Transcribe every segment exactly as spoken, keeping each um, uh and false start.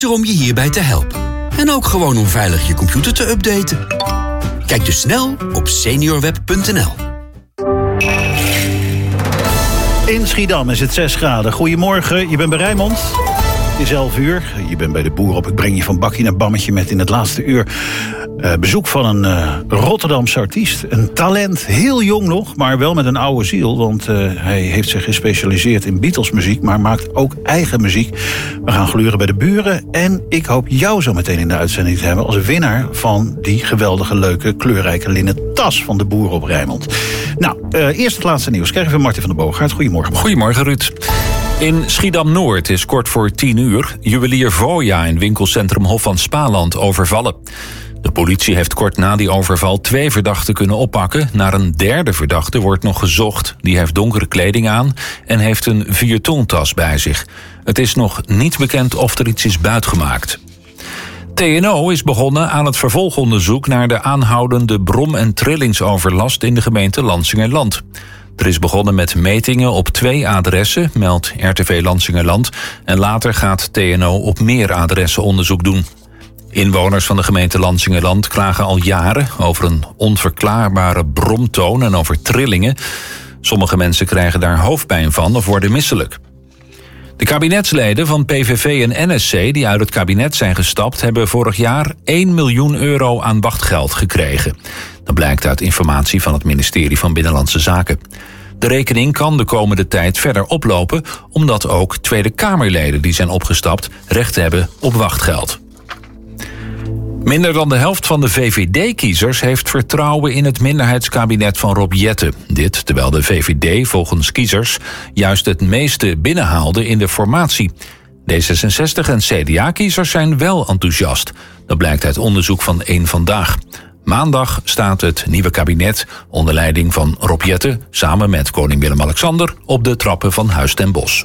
om je hierbij te helpen. En ook gewoon om veilig je computer te updaten. Kijk dus snel op seniorweb punt n l. In Schiedam is het zes graden. Goedemorgen, je bent bij Rijnmond. Het is elf uur. Je bent bij de boer op. Ik breng je van bakkie naar bammetje met in het laatste uur uh, bezoek van een uh, Rotterdamse artiest. Een talent, heel jong nog, maar wel met een oude ziel. Want uh, hij heeft zich gespecialiseerd in Beatles-muziek, maar maakt ook eigen muziek. We gaan gluren bij de buren. En ik hoop jou zo meteen in de uitzending te hebben als winnaar van die geweldige, leuke, kleurrijke linnen tas van de boer op Rijnmond. Nou, uh, eerst het laatste nieuws. Krijgen we Martin van der Boogaard. Goedemorgen. Goedemorgen, Ruud. In Schiedam-Noord is kort voor tien uur juwelier Voya in winkelcentrum Hof van Spaland overvallen. De politie heeft kort na die overval twee verdachten kunnen oppakken. Naar een derde verdachte wordt nog gezocht. Die heeft donkere kleding aan en heeft een vier ton tas bij zich. Het is nog niet bekend of er iets is buitgemaakt. T N O is begonnen aan het vervolgonderzoek naar de aanhoudende brom- en trillingsoverlast in de gemeente Lansingerland. Er is begonnen met metingen op twee adressen, meldt R T V Lansingerland. En later gaat T N O op meer adressen onderzoek doen. Inwoners van de gemeente Lansingerland klagen al jaren over een onverklaarbare bromtoon en over trillingen. Sommige mensen krijgen daar hoofdpijn van of worden misselijk. De kabinetsleden van P V V en N S C die uit het kabinet zijn gestapt, hebben vorig jaar één miljoen euro aan wachtgeld gekregen. Dat blijkt uit informatie van het ministerie van Binnenlandse Zaken. De rekening kan de komende tijd verder oplopen, omdat ook Tweede Kamerleden die zijn opgestapt recht hebben op wachtgeld. Minder dan de helft van de V V D-kiezers heeft vertrouwen in het minderheidskabinet van Rob Jetten. Dit terwijl de V V D volgens kiezers juist het meeste binnenhaalde in de formatie. D zesenzestig en C D A-kiezers zijn wel enthousiast. Dat blijkt uit onderzoek van Eén Vandaag. Maandag staat het nieuwe kabinet onder leiding van Rob Jetten samen met koning Willem-Alexander op de trappen van Huis ten Bosch.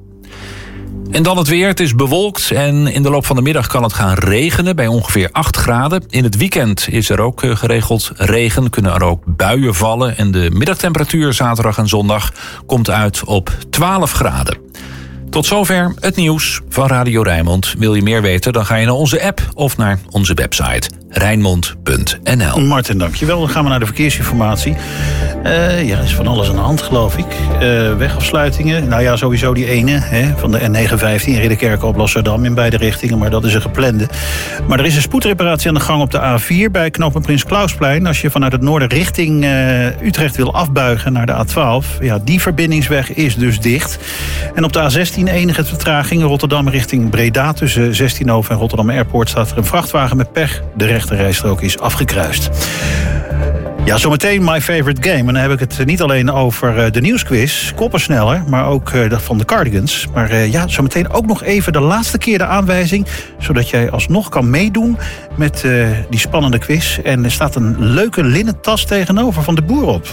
En dan het weer. Het is bewolkt en in de loop van de middag kan het gaan regenen bij ongeveer acht graden. In het weekend is er ook geregeld regen, kunnen er ook buien vallen. En de middagtemperatuur zaterdag en zondag komt uit op twaalf graden. Tot zover het nieuws van Radio Rijnmond. Wil je meer weten, dan ga je naar onze app of naar onze website rijnmond punt n l. Martin, dankjewel. Dan gaan we naar de verkeersinformatie. Uh, ja, er is van alles aan de hand, geloof ik. Uh, wegafsluitingen. Nou ja, sowieso die ene hè, van de N negen vijftien Ridderkerk op Rotterdam in beide richtingen. Maar dat is een geplande. Maar er is een spoedreparatie aan de gang op de A vier bij knooppunt Prins Klausplein. Als je vanuit het noorden richting uh, Utrecht wil afbuigen naar de A twaalf. Ja, die verbindingsweg is dus dicht. En op de A zestien enige vertraging Rotterdam richting Breda. Tussen zestienhoven en Rotterdam Airport staat er een vrachtwagen met pech. De rechterrijstrook is afgekruist. Ja, zometeen My Favorite Game. En dan heb ik het niet alleen over de nieuwsquiz, koppersneller, maar ook dat van de Cardigans. Maar uh, ja, zometeen ook nog even de laatste keer de aanwijzing, zodat jij alsnog kan meedoen met uh, die spannende quiz. En er staat een leuke linnen tas tegenover van de boer op.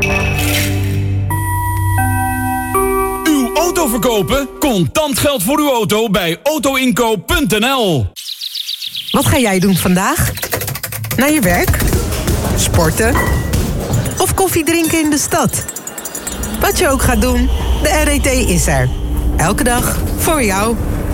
Uw auto verkopen? Contant geld voor uw auto bij autoinkoop punt n l. Wat ga jij doen vandaag? Naar je werk? Sporten? Of koffie drinken in de stad? Wat je ook gaat doen, de R E T is er. Elke dag voor jou.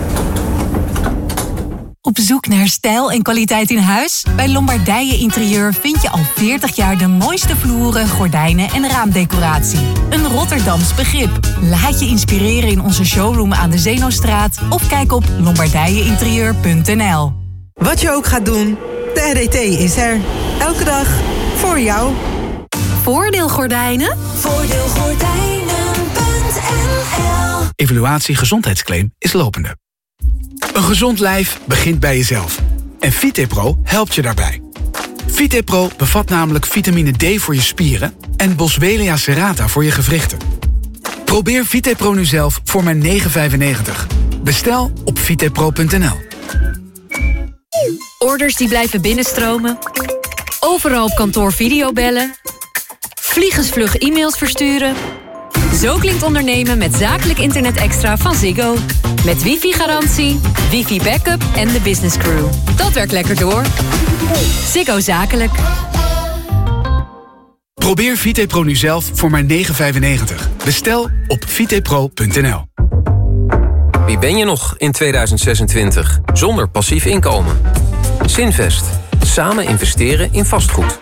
Op zoek naar stijl en kwaliteit in huis? Bij Lombardije Interieur vind je al veertig jaar de mooiste vloeren, gordijnen en raamdecoratie. Een Rotterdams begrip. Laat je inspireren in onze showroom aan de Zeenostraat of kijk op lombardije interieur punt n l. Wat je ook gaat doen, de R E T is er. Elke dag voor jou. Voordeelgordijnen? Voordeelgordijnen punt n l. Evaluatie gezondheidsclaim is lopende. Een gezond lijf begint bij jezelf. En Vitepro helpt je daarbij. Vitepro bevat namelijk vitamine D voor je spieren en Boswellia serrata voor je gewrichten. Probeer Vitepro nu zelf voor maar negen vijfennegentig. Bestel op vitepro punt n l. Orders die blijven binnenstromen. Overal op kantoor videobellen. Vliegensvlug e-mails versturen. Zo klinkt ondernemen met zakelijk internet extra van Ziggo. Met wifi-garantie, wifi-backup en de business crew. Dat werkt lekker door. Ziggo Zakelijk. Probeer Vitepro nu zelf voor maar negen vijfennegentig. Bestel op vitepro punt n l. Wie ben je nog in tweeduizend zesentwintig zonder passief inkomen? Zinvest. Samen investeren in vastgoed.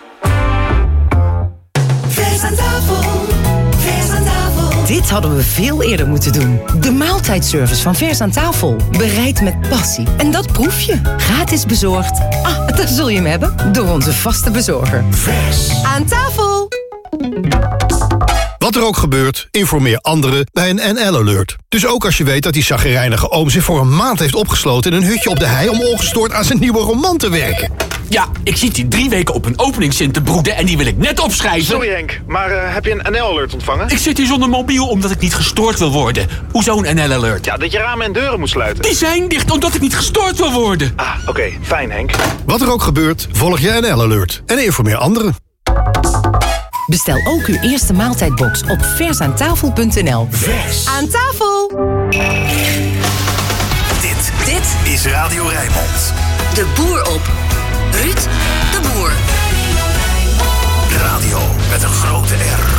Vers aan tafel. Vers aan tafel. Dit hadden we veel eerder moeten doen. De maaltijdservice van Vers aan tafel. Bereid met passie. En dat proef je. Gratis bezorgd. Ah, daar zul je hem hebben. Door onze vaste bezorger. Vers aan tafel. Wat er ook gebeurt, informeer anderen bij een N L-alert. Dus ook als je weet dat die chagrijnige oom zich voor een maand heeft opgesloten in een hutje op de hei om ongestoord aan zijn nieuwe roman te werken. Ja, ik zit hier drie weken op een openingszin te broeden en die wil ik net opschrijven. Sorry Henk, maar uh, heb je een N L-alert ontvangen? Ik zit hier zonder mobiel omdat ik niet gestoord wil worden. Hoezo een N L-alert? Ja, dat je ramen en deuren moet sluiten. Die zijn dicht omdat ik niet gestoord wil worden. Ah, oké, okay, fijn Henk. Wat er ook gebeurt, volg je N L-alert en informeer anderen. Bestel ook uw eerste maaltijdbox op versaantafel punt n l. Vers aan tafel. Dit, dit is Radio Rijnmond. De boer op. Ruud de Boer. Radio met een grote R.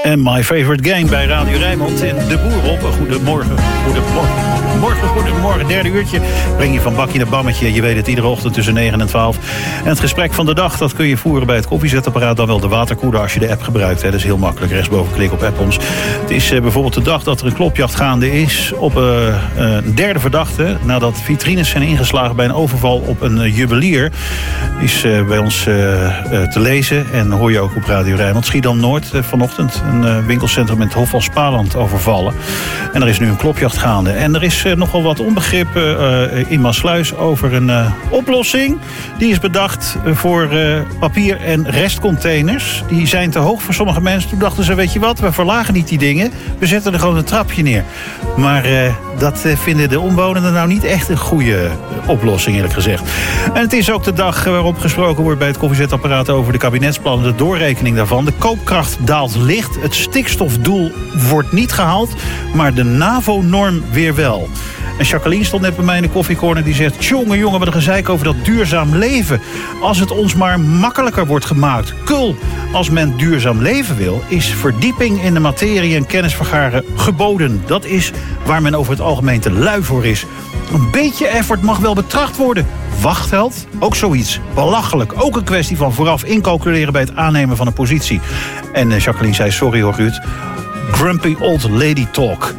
En My Favorite Game bij Radio Rijnmond in De Boer op. Goedemorgen, goedemorgen, goedemorgen, goedemorgen. Derde uurtje breng je van bakje naar bammetje. Je weet het, iedere ochtend tussen negen en twaalf. En het gesprek van de dag, dat kun je voeren bij het koffiezetapparaat. Dan wel de waterkoeler als je de app gebruikt. Hè. Dat is heel makkelijk, rechtsboven klik op app ons. Het is uh, bijvoorbeeld de dag dat er een klopjacht gaande is op uh, uh, een derde verdachte. Nadat vitrines zijn ingeslagen bij een overval op een uh, juwelier. Is uh, bij ons uh, uh, te lezen. En hoor je ook op Radio Rijnmond. Schiedam-Noord uh, vanochtend. Een uh, winkelcentrum in het Hof van Spaland overvallen. En er is nu een klopjacht gaande. En er is uh, nogal wat onbegrip uh, in Maassluis over een uh, oplossing. Die is bedacht voor uh, papier- en restcontainers. Die zijn te hoog voor sommige mensen. Toen dachten ze, weet je wat, we verlagen niet die dingen. We zetten er gewoon een trapje neer. Maar uh, dat uh, vinden de omwonenden nou niet echt een goede oplossing, eerlijk gezegd. En het is ook de dag waarop gesproken wordt bij het koffiezetapparaat over de kabinetsplannen, de doorrekening daarvan. De koopkracht daalt licht. Het stikstofdoel wordt niet gehaald, maar de NAVO-norm weer wel. En Jacqueline stond net bij mij in de koffiecorner. Die zegt, jongen, jongen, wat een gezeik over dat duurzaam leven. Als het ons maar makkelijker wordt gemaakt. Kul, als men duurzaam leven wil, is verdieping in de materie en kennis vergaren geboden. Dat is waar men over het algemeen te lui voor is. Een beetje effort mag wel betracht worden. Wachtgeld, ook zoiets. Belachelijk. Ook een kwestie van vooraf incalculeren bij het aannemen van een positie. En uh, Jacqueline zei, sorry hoor Ruud. Grumpy old lady talk.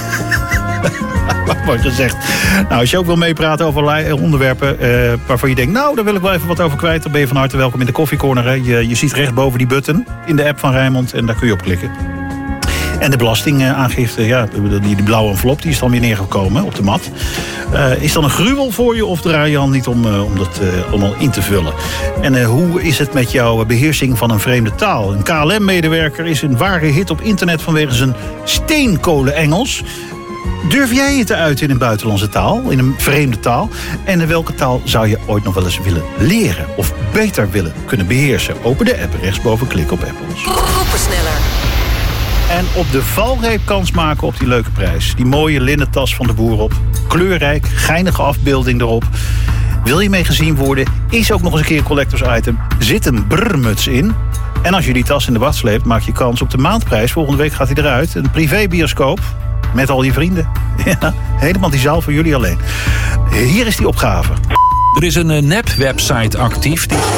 Wat wordt gezegd. Nou, als je ook wil meepraten over onderwerpen uh, waarvan je denkt, nou, daar wil ik wel even wat over kwijt, dan ben je van harte welkom in de koffiecorner. Je, je ziet rechtsboven die button in de app van Rijnmond en daar kun je op klikken. En de belastingaangifte, ja, die, die blauwe envelop, die is dan weer neergekomen op de mat. Uh, is dan een gruwel voor je of draai je al niet om, uh, om dat uh, allemaal in te vullen? En uh, hoe is het met jouw beheersing van een vreemde taal? Een K L M-medewerker is een ware hit op internet vanwege zijn steenkolen-Engels. Durf jij je te uiten in een buitenlandse taal, in een vreemde taal? En in welke taal zou je ooit nog wel eens willen leren of beter willen kunnen beheersen? Open de app, rechtsboven klik op Apples. Groepensneller. En op de valreep kans maken op die leuke prijs. Die mooie linnen tas van de Boer op. Kleurrijk, geinige afbeelding erop. Wil je mee gezien worden? Is ook nog eens een keer een collectors item. Zit een brrmuts in. En als je die tas in de wacht sleept, maak je kans op de maandprijs. Volgende week gaat hij eruit. Een privébioscoop. Met al je vrienden. Ja, helemaal die zaal voor jullie alleen. Hier is die opgave. Er is een nep-website actief. Die...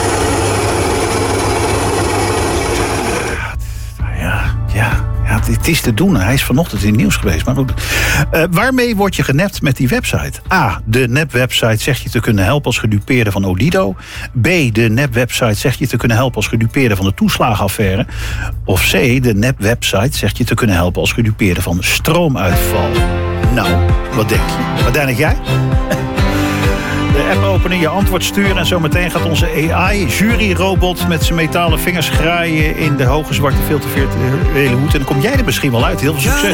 Ja, ja, ja, het is te doen. Hij is vanochtend in het nieuws geweest. Maar goed. Uh, waarmee word je genept met die website? A. De nep-website zegt je te kunnen helpen als gedupeerde van Odido. B. De nep-website zegt je te kunnen helpen als gedupeerde van de toeslagenaffaire. Of C. De nep-website zegt je te kunnen helpen als gedupeerde van stroomuitval. Nou, wat denk je? Wat denk jij? De app openen, je antwoord sturen en zometeen gaat onze A I-juryrobot met zijn metalen vingers graaien in de hoge zwarte filtervirtuele hoed. En dan kom jij er misschien wel uit. Heel veel succes.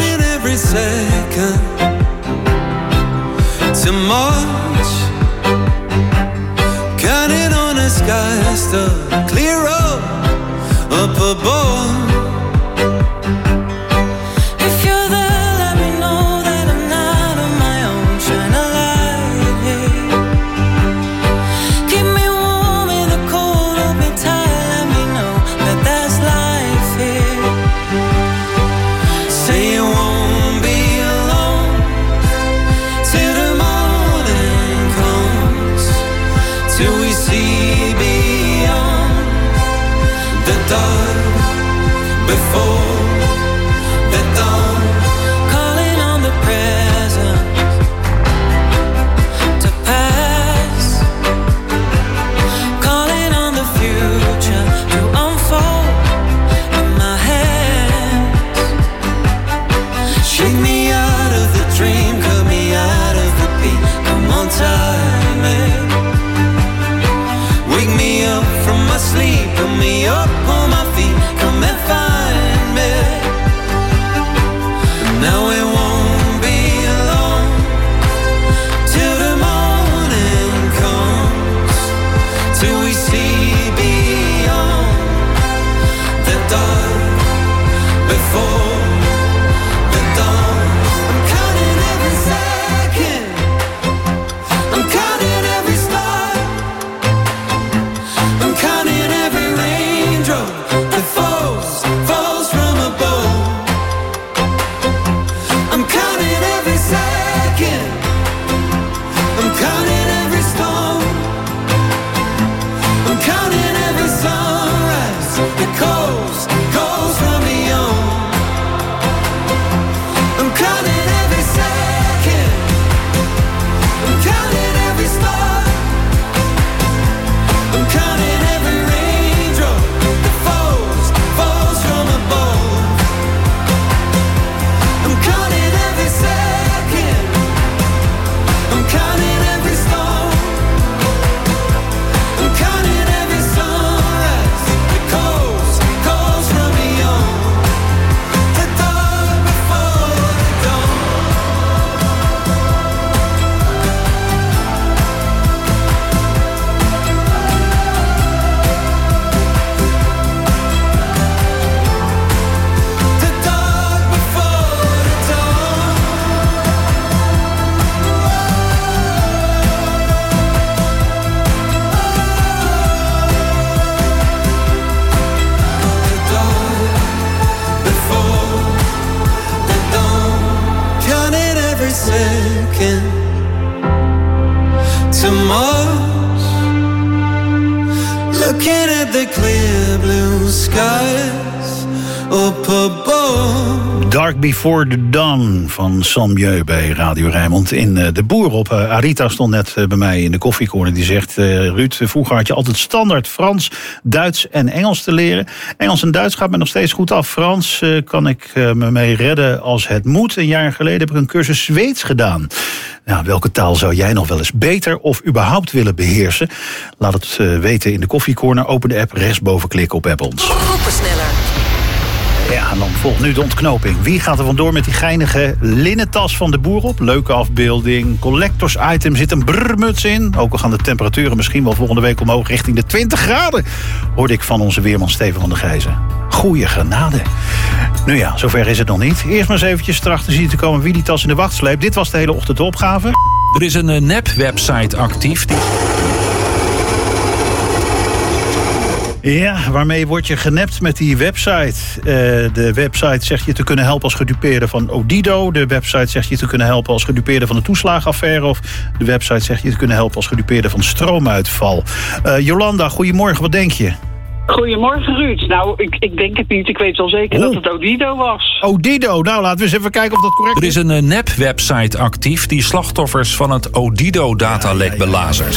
That falls, falls from above. looking at the clear blue skies up above. Dark Before the Dawn van Sam Jeu bij Radio Rijnmond in uh, De Boer op. Uh, Arita stond net uh, bij mij in de koffiecorner. Die zegt, uh, Ruud, vroeger had je altijd standaard Frans, Duits en Engels te leren. Engels en Duits gaat me nog steeds goed af. Frans uh, kan ik uh, me mee redden als het moet. Een jaar geleden heb ik een cursus Zweeds gedaan. Nou, welke taal zou jij nog wel eens beter of überhaupt willen beheersen? Laat het uh, weten in de koffiecorner. Open de app, rechtsboven klikken op App ons. Groepensneller. Ja, en dan volgt nu de ontknoping. Wie gaat er vandoor met die geinige linnen tas van De Boer op? Leuke afbeelding, collectors item, zit een brrmuts in. Ook al gaan de temperaturen misschien wel volgende week omhoog richting de twintig graden. Hoorde ik van onze weerman Steven van der Gijzen. Goeie genade. Nu ja, zover is het nog niet. Eerst maar eens eventjes erachter zien te komen wie die tas in de wacht sleept. Dit was de hele ochtend de opgave. Er is een nep-website actief die... Ja, waarmee word je genept met die website? Uh, de website zegt je te kunnen helpen als gedupeerde van Odido. De website zegt je te kunnen helpen als gedupeerde van de toeslagenaffaire. Of de website zegt je te kunnen helpen als gedupeerde van stroomuitval. Uh, Jolanda, goedemorgen, wat denk je? Goedemorgen, Ruud. Nou, ik, ik denk het niet. Ik weet wel zeker oh. dat het Odido was. Odido? Nou, laten we eens even kijken of dat correct is. Er is een uh, nep-website actief die slachtoffers van het Odido-datalek ja, ja, ja, belazert.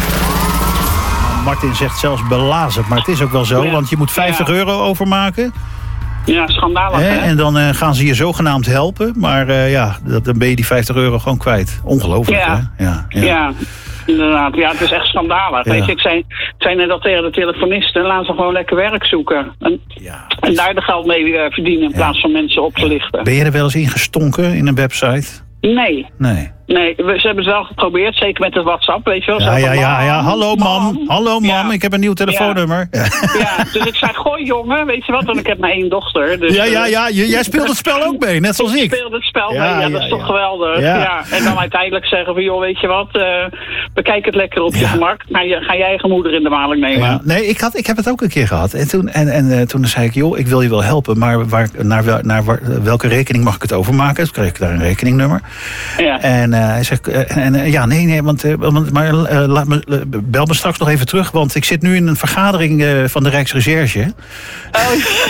Martin zegt zelfs belazerd, maar het is ook wel zo, ja. want je moet vijftig ja. euro overmaken. Ja, schandalig, hè? En dan uh, gaan ze je zogenaamd helpen, maar uh, ja, dan ben je die vijftig euro gewoon kwijt. Ongelooflijk, ja. hè? Ja, ja. ja. Inderdaad, ja, het is echt schandalig. Ja. Weet je, ik zei, zei net al tegen de telefonisten, laten ze gewoon lekker werk zoeken. En, ja. en daar de geld mee uh, verdienen in ja. plaats van mensen op te lichten. Ben je er wel eens ingestonken in een website? Nee. Nee. Nee, we, ze hebben het wel geprobeerd, zeker met de WhatsApp, weet je wel. Ja, ja, ja, ja, hallo mam, hallo mam, ja. ik heb een nieuw telefoonnummer. Ja. ja, dus ik zei, gooi jongen, weet je wat, want ik heb maar één dochter. Dus, ja, ja, ja, j- jij speelt het spel ook mee, net zoals ik. Ik speelde het spel ja, mee, ja, dat ja, is toch ja. geweldig. Ja. ja. En dan uiteindelijk zeggen van, joh, weet je wat, uh, bekijk het lekker op ja. je gemak. Ga, je, ga jij eigen moeder in de maling nemen. Ja. Nee, ik, had, ik heb het ook een keer gehad. En toen, en, en, uh, toen zei ik, joh, ik wil je wel helpen, maar waar, naar, wel, naar waar, welke rekening mag ik het overmaken? Toen kreeg ik daar een rekeningnummer. Ja. En uh, hij zegt... Uh, En, en ja, nee, nee, want, want maar uh, laat me, uh, bel me straks nog even terug, want ik zit nu in een vergadering uh, van de Rijksrecherche. Oh,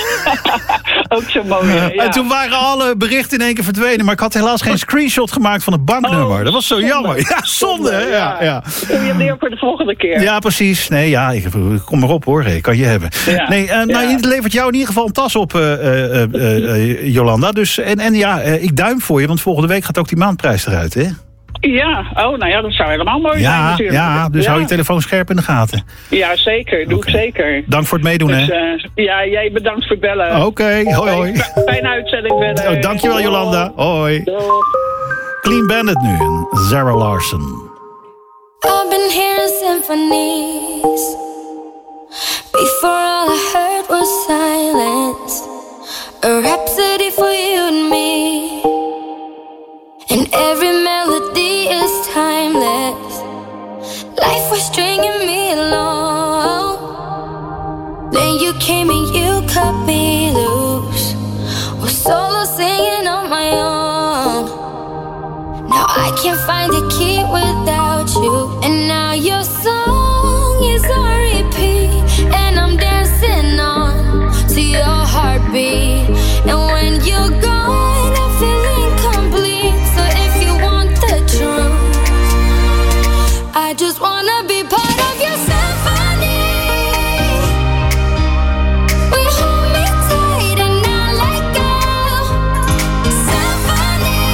ook zo mooi. Ja. En toen waren alle berichten in één keer verdwenen, maar ik had helaas geen screenshot gemaakt van het banknummer. Oh, dat was zo zonde. jammer. Ja, zonde, hè? Ja, ja. Doe je neer voor de volgende keer. Ja, precies. Nee, ja, ik, kom maar op hoor, ik kan je hebben. Ja. Nee, uh, ja. nou, het levert jou in ieder geval een tas op, uh, uh, uh, uh, Jolanda. Dus, en, en ja, uh, ik duim voor je, want volgende week gaat ook die maandprijs eruit, hè? Ja, oh, nou ja, dat zou helemaal mooi ja, zijn natuurlijk. Ja, dus ja. hou je telefoon scherp in de gaten. Ja, zeker, doe okay. ik zeker. Dank voor het meedoen, dus, hè. Uh, ja, jij bedankt voor het bellen. Oké, okay. hoi hoi. Fijne uitzending verder. Oh, dankjewel Jolanda, hoi. Doeg. Clean Bandit nu en Zara Larsson. I've been hearing symphonies. Before all I heard was silence. A rhapsody for you and me. And every melody is timeless. Life was stringing me along. Then you came and you cut me loose. Was solo singing on my own. Now I can't find a key without you. And now your song is on repeat. And I'm dancing on to your heartbeat. And when you're gone, I feel incomplete. I just wanna be part of your symphony. We hold me tight and not let go. Symphony,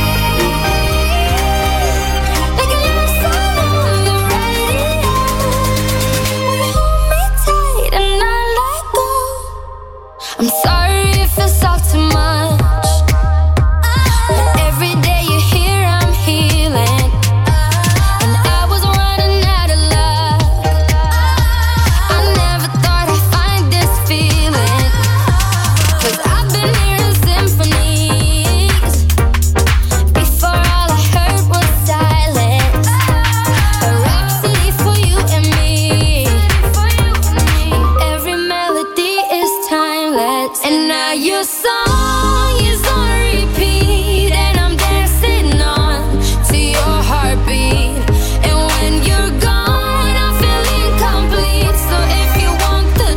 like a love song on the radio. We hold me tight and not let go. I'm sorry if it's all too much. But every day you're here, I'm healing. Want the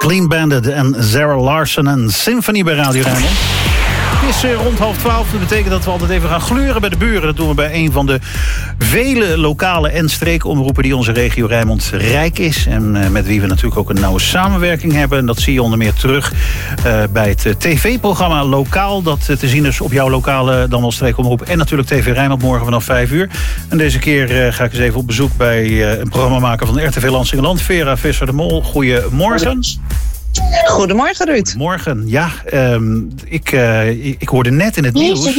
Clean Bandit en Zara Larsson en Symphony bij Radio Rijnmond. Het is rond half twaalf. Dat betekent dat we altijd even gaan gluren bij de buren. Dat doen we bij een van de vele lokale en streekomroepen die onze regio Rijnmond rijk is. En met wie we natuurlijk ook een nauwe samenwerking hebben. En dat zie je onder meer terug uh, bij het tv-programma Lokaal. Dat te zien is op jouw lokale dan wel streekomroep. En natuurlijk T V Rijnmond morgen vanaf vijf uur. En deze keer uh, ga ik eens even op bezoek bij uh, een programmamaker van R T V Lansingerland. Vera Visser de Mol. Goedemorgen. Goedemorgen, Ruud. Morgen, ja. Um, ik, uh, ik, ik hoorde net in het nieuws...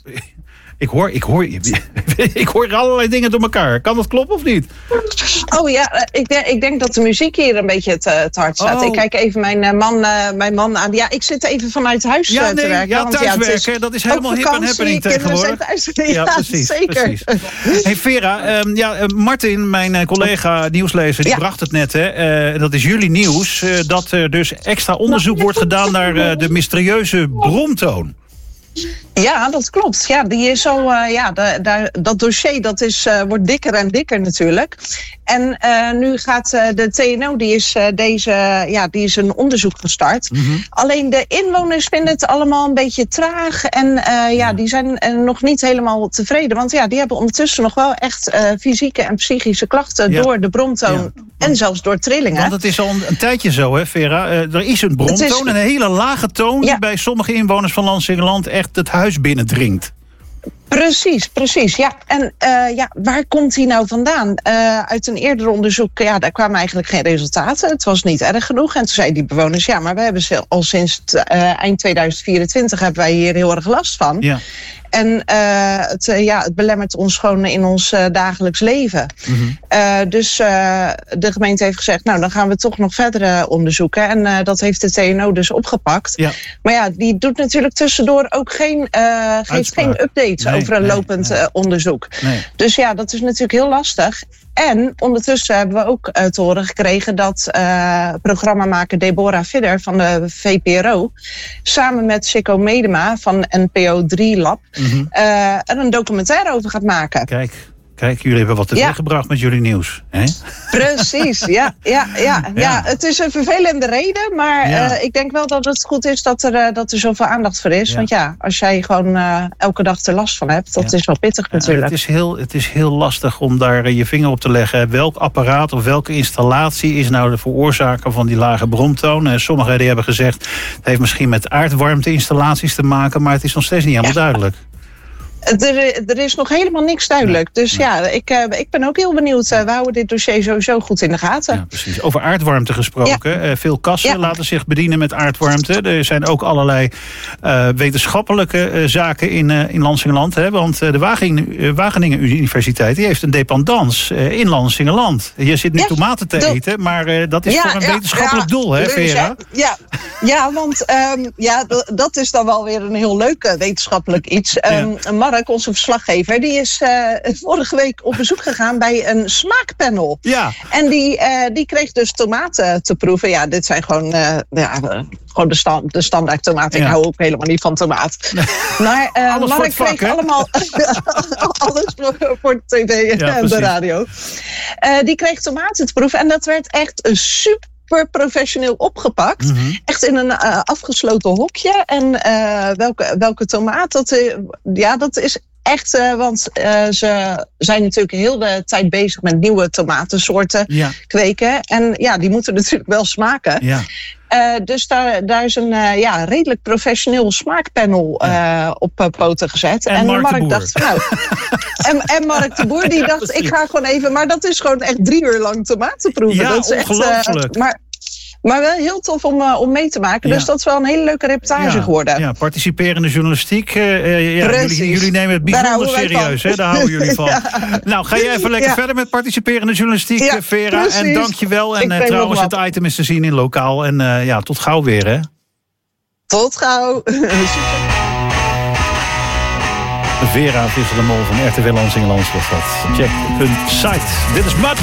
Ik hoor, ik, hoor, ik hoor allerlei dingen door elkaar. Kan dat kloppen of niet? Oh ja, ik, denk, ik denk dat de muziek hier een beetje te, te hard staat. Oh. Ik kijk even mijn man, uh, mijn man aan. Ja, ik zit even vanuit huis ja, nee, te werken. Ja, thuiswerken, ja, dat is helemaal hip en happening tegenwoordig. Thuis, ja, ja, precies, zeker. Precies. Hey Vera, um, ja, Martin, mijn uh, collega nieuwslezer, die ja. bracht het net. Hè, uh, dat is jullie nieuws. Uh, dat er dus extra onderzoek wordt gedaan naar uh, de mysterieuze bromtoon. Ja, dat klopt. Ja, die is zo, uh, ja, de, de, dat dossier dat is, uh, wordt dikker en dikker natuurlijk. En uh, nu gaat uh, de T N O, die is, uh, deze, ja, die is een onderzoek gestart. Mm-hmm. Alleen de inwoners vinden het allemaal een beetje traag. En uh, ja, die zijn uh, nog niet helemaal tevreden. Want ja, die hebben ondertussen nog wel echt uh, fysieke en psychische klachten ja. door de bromtoon. Ja. En zelfs door trillingen. Want het is al een, een tijdje zo, hè Vera. Uh, er is een bromtoon, is, een hele lage toon... Ja. die bij sommige inwoners van Lansingerland echt het huis binnendringt. Precies, precies. Ja. En uh, ja, waar komt die nou vandaan? Uh, uit een eerder onderzoek, ja, daar kwamen eigenlijk geen resultaten. Het was niet erg genoeg. En toen zeiden die bewoners, ja, maar we hebben al sinds uh, eind tweeduizend vierentwintig... hebben wij hier heel erg last van. Ja. En uh, het, uh, ja, het belemmert ons gewoon in ons uh, dagelijks leven. Mm-hmm. Uh, dus uh, de gemeente heeft gezegd, nou, dan gaan we toch nog verder uh, onderzoeken. En uh, dat heeft de T N O dus opgepakt. Ja. Maar ja, die doet natuurlijk tussendoor ook geen, uh, geeft geen updates nee, over een nee, lopend nee. Uh, onderzoek. Nee. Dus ja, dat is natuurlijk heel lastig. En ondertussen hebben we ook uh, te horen gekregen dat uh, programmamaker Deborah Vidder van de V P R O... samen met Chico Medema van N P O drie Lab... Mm-hmm. uh, er een documentaire over gaat maken. Kijk. Kijk, jullie hebben wat teweeg gebracht ja. met jullie nieuws. Hè? Precies, ja, ja, ja, ja. ja. Het is een vervelende reden, maar ja. uh, ik denk wel dat het goed is dat er, uh, dat er zoveel aandacht voor is. Ja. Want ja, als jij gewoon uh, elke dag er last van hebt, dat ja. is wel pittig ja, natuurlijk. Het is, heel, het is heel lastig om daar uh, je vinger op te leggen. Welk apparaat of welke installatie is nou de veroorzaker van die lage bromtoon? Uh, sommigen die hebben gezegd, het heeft misschien met aardwarmteinstallaties te maken, maar het is nog steeds niet helemaal ja. duidelijk. Er, er is nog helemaal niks duidelijk. Dus ja, ja ik, uh, ik ben ook heel benieuwd. Uh, we houden dit dossier sowieso goed in de gaten. Ja, precies. Over aardwarmte gesproken. Ja. Uh, veel kassen ja. laten zich bedienen met aardwarmte. Er zijn ook allerlei uh, wetenschappelijke uh, zaken in, uh, in Lansingerland. Hè? Want uh, de Wageningen, uh, Wageningen Universiteit die heeft een dependance uh, in Lansingerland. Je zit nu ja. tomaten te Do- eten, maar uh, dat is ja, voor een ja, wetenschappelijk ja. doel, hè Vera? Ja, ja want um, ja, d- dat is dan wel weer een heel leuk uh, wetenschappelijk iets. Um, ja. Mark, onze verslaggever, die is uh, vorige week op bezoek gegaan bij een smaakpanel. Ja. En die, uh, die kreeg dus tomaten te proeven. Ja, dit zijn gewoon, uh, ja, uh, gewoon de, stand, de standaard tomaten. Ja. Ik hou ook helemaal niet van tomaat. Nee. Maar uh, Mark kreeg vak, allemaal alles voor, voor de tv ja, en de radio. Uh, die kreeg tomaten te proeven en dat werd echt een super super professioneel opgepakt. Mm-hmm. Echt in een uh, afgesloten hokje. En uh, welke, welke tomaat, dat, uh, ja, dat is echt... Uh, want uh, ze zijn natuurlijk heel de tijd bezig met nieuwe tomatensoorten ja. kweken. En ja, die moeten natuurlijk wel smaken. Ja. Uh, dus daar, daar is een uh, ja, redelijk professioneel smaakpanel uh, ja. op uh, poten gezet. En, en Mark, Mark dacht, nou... en, en Mark de Boer die ja, dacht, precies. ik ga gewoon even... Maar dat is gewoon echt drie uur lang tomaten proeven. Ja, dat is ongelooflijk. Echt, uh, maar, Maar wel heel tof om, uh, om mee te maken. Ja. Dus dat is wel een hele leuke reportage ja, geworden. Ja, participerende journalistiek. Uh, ja, jullie, jullie nemen het bijzonder serieus. Hè? Daar houden jullie van. ja. Nou, ga je even lekker ja. verder met participerende journalistiek, ja, Vera. Precies. En dank je wel. En uh, trouwens, het item is te zien in Lokaal. En uh, ja, tot gauw weer, hè? Tot gauw. Vera Visser de Mol van R T V Lansingerland was dat. Check hun site. Dit is Mud.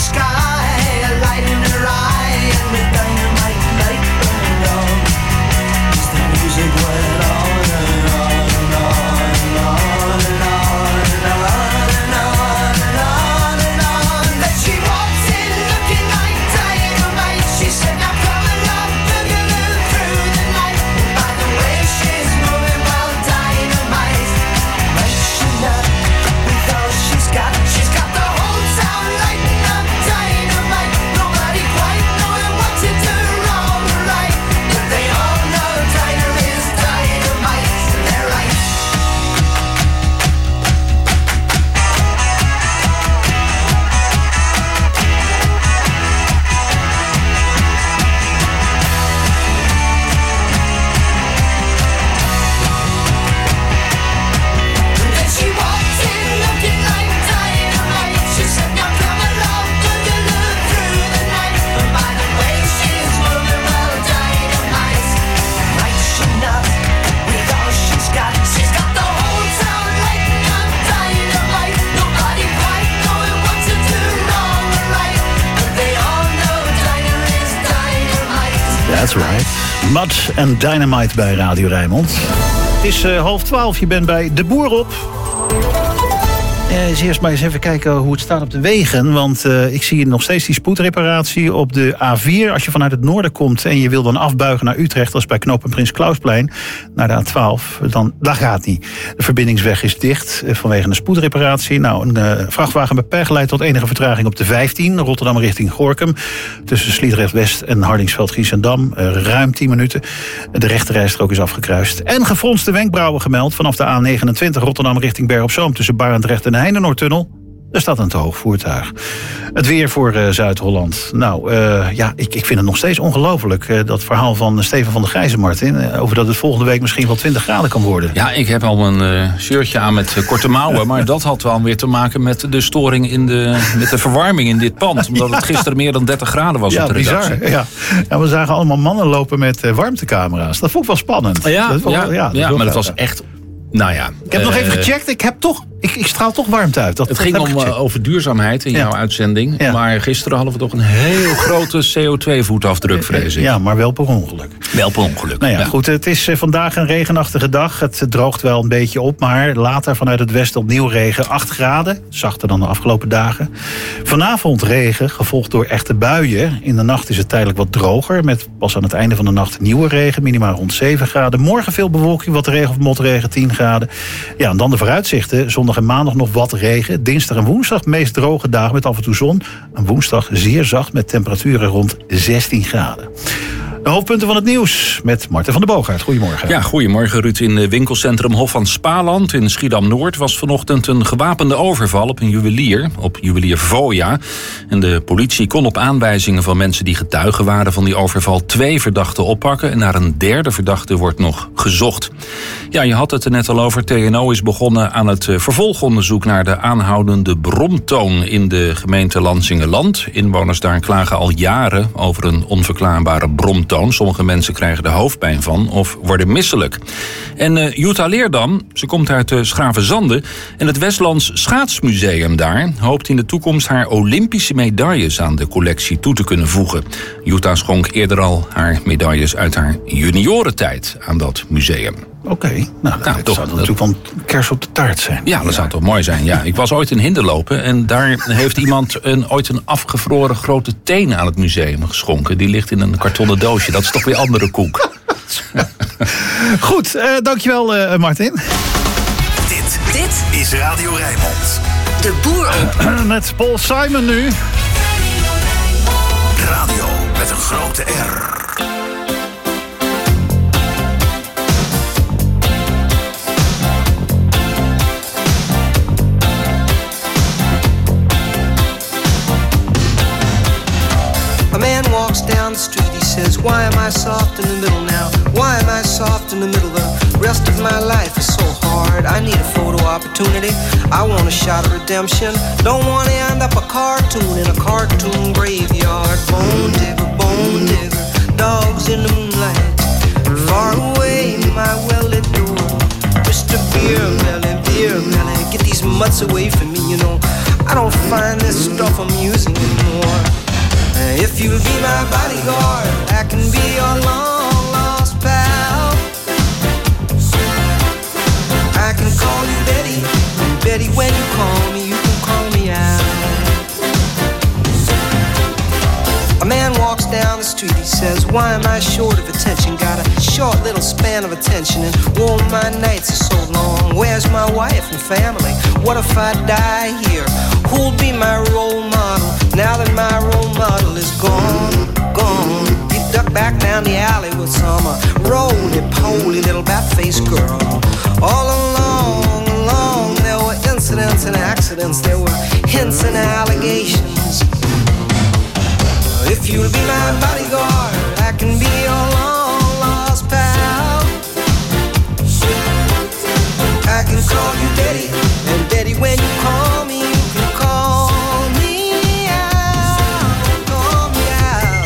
sky, a light in her eye, and the dynamite light burned on. As the music went on and on and on and on and on and on and on and on and on. Then she walks in looking like dynamite. She said, now come along, boogaloo through the night. And by the way she's moving, well, dynamite. Might she not, with all she's got, she's got the whole town lighting up dynamite. Nobody quite knowing what to do wrong or right, but they all know Dinah is dynamite. They're right. Then she walked in looking like dynamite. She said, now come along, boogaloo through the night. And by the way she's moving, well, dynamite. Might she not, with all she's got, she's got the whole town lighting up dynamite. Nobody quite knowing what to do wrong or right, but they all know Dinah is dynamite. That's right. Mud en Dynamite bij Radio Rijnmond. Het is uh, half twaalf, je bent bij De Boer op. Uh, eens eerst maar eens even kijken hoe het staat op de wegen. Want uh, ik zie nog steeds die spoedreparatie op de A vier. Als je vanuit het noorden komt en je wil dan afbuigen naar Utrecht... dat is bij knooppunt Prins Klausplein, naar de A twaalf... dan dat gaat niet. De verbindingsweg is dicht uh, vanwege een spoedreparatie. Nou, een uh, vrachtwagen met pech leidt tot enige vertraging op de vijftien... Rotterdam richting Gorinchem. Tussen Sliedrecht West en Hardingsveld-Giessendam. Uh, ruim tien minuten. De rechterrijstrook is afgekruist. En gefronste wenkbrauwen gemeld vanaf de A negenentwintig... Rotterdam richting Berg op Zoom tussen Barendrecht en Heinenoordtunnel. Er staat een te hoog voertuig. Het weer voor uh, Zuid-Holland. Nou, uh, ja, ik, ik vind het nog steeds ongelooflijk. Uh, dat verhaal van Steven van der Gijzen, Martin. Uh, over dat het volgende week misschien wel twintig graden kan worden. Ja, ik heb al een uh, shirtje aan met uh, korte mouwen. Maar dat had wel weer te maken met de storing in de, met de verwarming in dit pand. Omdat het gisteren meer dan dertig graden was ja, op de redactie. Bizar, ja, ja, we zagen allemaal mannen lopen met uh, warmtecamera's. Dat vond ik wel spannend. Ja, dat vond, ja, ja, ja, dat ja wel maar dat gaaf. was echt... Nou ja, Ik heb uh, nog even gecheckt. Ik heb toch, ik, ik straal toch warmte uit. Dat, het dat ging heb ik om gecheckt. uh, over duurzaamheid in Ja. jouw uitzending. Ja. Maar gisteren hadden we toch een heel grote C O twee voetafdruk, vrees ik. Ja, maar wel per ongeluk. Wel per ongeluk. Nou ja, ja. goed. Het is uh, vandaag een regenachtige dag. Het droogt wel een beetje op, maar later vanuit het westen opnieuw regen. acht graden, zachter dan de afgelopen dagen. Vanavond regen, gevolgd door echte buien. In de nacht is het tijdelijk wat droger, met pas aan het einde van de nacht nieuwe regen. Minimaal rond zeven graden. Morgen veel bewolking, wat regen of motregen, tien graden. Ja, en dan de vooruitzichten. Zondag en maandag nog wat regen. Dinsdag en woensdag meest droge dagen met af en toe zon. En woensdag zeer zacht met temperaturen rond zestien graden. De hoofdpunten van het nieuws met Marten van der Boogaard. Goedemorgen. Ja, goedemorgen Ruud. In winkelcentrum Hof van Spaland in Schiedam-Noord was vanochtend een gewapende overval op een juwelier, op juwelier Voya. En de politie kon op aanwijzingen van mensen die getuigen waren van die overval twee verdachten oppakken. En naar een derde verdachte wordt nog gezocht. Ja, je had het er net al over. T N O is begonnen aan het vervolgonderzoek naar de aanhoudende bromtoon in de gemeente Lansingerland. Inwoners daar klagen al jaren over een onverklaarbare bromtoon. Sommige mensen krijgen er hoofdpijn van of worden misselijk. En uh, Jutta Leerdam, ze komt uit uh, Schravenzande. En het Westlands Schaatsmuseum daar hoopt in de toekomst haar Olympische medailles aan de collectie toe te kunnen voegen. Jutta schonk eerder al haar medailles uit haar juniorentijd aan dat museum. Oké, okay. nou, dat nou, toch, zou natuurlijk wel een kers op de taart zijn. Ja, dat ja. zou toch mooi zijn. Ja, ik was ooit in hinderlopen en daar heeft iemand een, ooit een afgevroren grote teen aan het museum geschonken. Die ligt in een kartonnen doosje. Dat is toch weer andere koek. Goed, uh, dankjewel uh, Martin. Dit, dit is Radio Rijnmond. De Boer op. Uh, met Paul Simon nu. Radio met een grote R. A man walks down the street, he says, why am I soft in the middle now? Why am I soft in the middle? The rest of my life is so hard. I need a photo opportunity. I want a shot of redemption. Don't want to end up a cartoon in a cartoon graveyard. Bone digger, bone digger, dogs in the moonlight. Far away, my well-lit door. Mister Beer Melly, Beer Melly, get these mutts away from me, you know. I don't find this stuff amusing anymore. Uh, if you'll be my bodyguard, I can be your long lost pal. I can call you Betty, and Betty, when you call me, you can call me out. A man walks down the street, he says, why am I short of attention? Got a short little span of attention, and oh, my nights are so long. Where's my wife and family? What if I die here? Who'll be my role model now that my role model is gone, gone? He ducked back down the alley with some uh, roly-poly little bat-faced girl. All along, along, there were incidents and accidents, there were hints and allegations. If you'll be my bodyguard, I can be your long lost pal. I can call you Betty, and Betty, when you call me, you can call me out, call me out.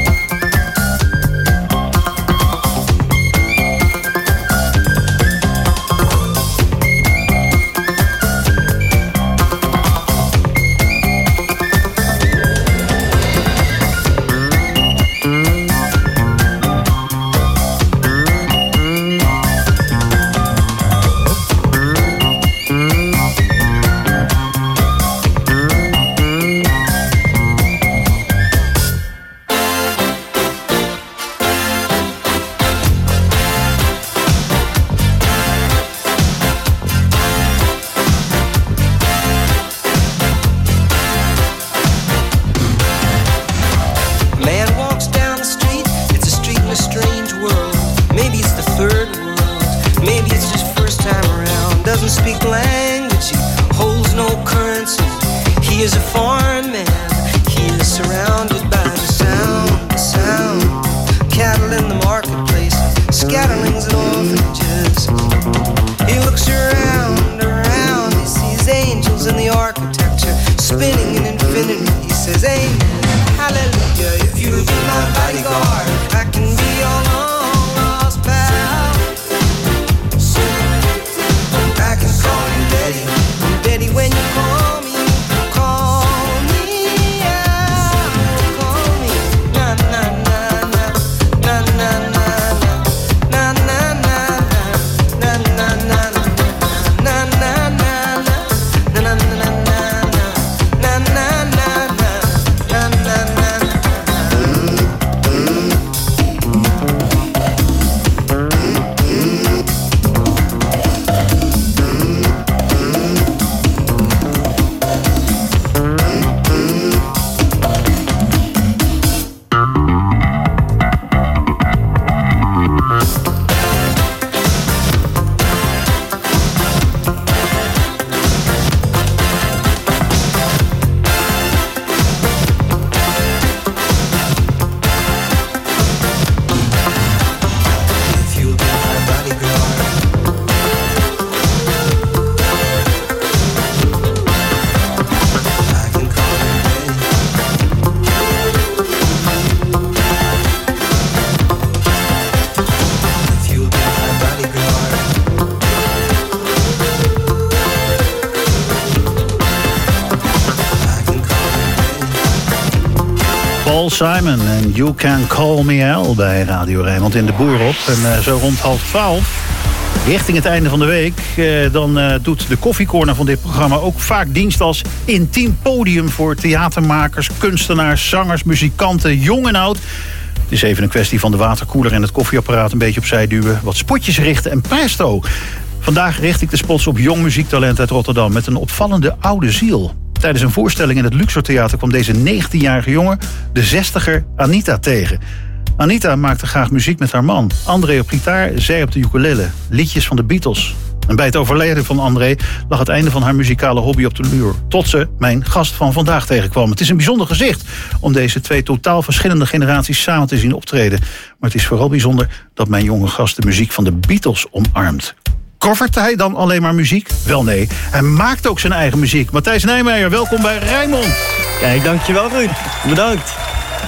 Paul Simon en You Can Call Me Al bij Radio Rijnmond in de Boer op. En uh, zo rond half twaalf, richting het einde van de week... Uh, dan uh, doet de koffiecorner van dit programma ook vaak dienst als intiem podium... voor theatermakers, kunstenaars, zangers, muzikanten, jong en oud. Het is even een kwestie van de waterkoeler en het koffieapparaat een beetje opzij duwen... wat spotjes richten en presto. Vandaag richt ik de spots op jong muziektalent uit Rotterdam... met een opvallende oude ziel. Tijdens een voorstelling in het Luxor Theater kwam deze negentienjarige jongen... de zestiger Anita tegen. Anita maakte graag muziek met haar man. André op gitaar, zij op de ukulele. Liedjes van de Beatles. En bij het overlijden van André lag het einde van haar muzikale hobby op de loer. Tot ze mijn gast van vandaag tegenkwam. Het is een bijzonder gezicht om deze twee totaal verschillende generaties samen te zien optreden. Maar het is vooral bijzonder dat mijn jonge gast de muziek van de Beatles omarmt. Covert hij dan alleen maar muziek? Wel nee, hij maakt ook zijn eigen muziek. Matthijs Nijmeijer, welkom bij Rijnmond. Kijk, dankjewel Ruud. Bedankt.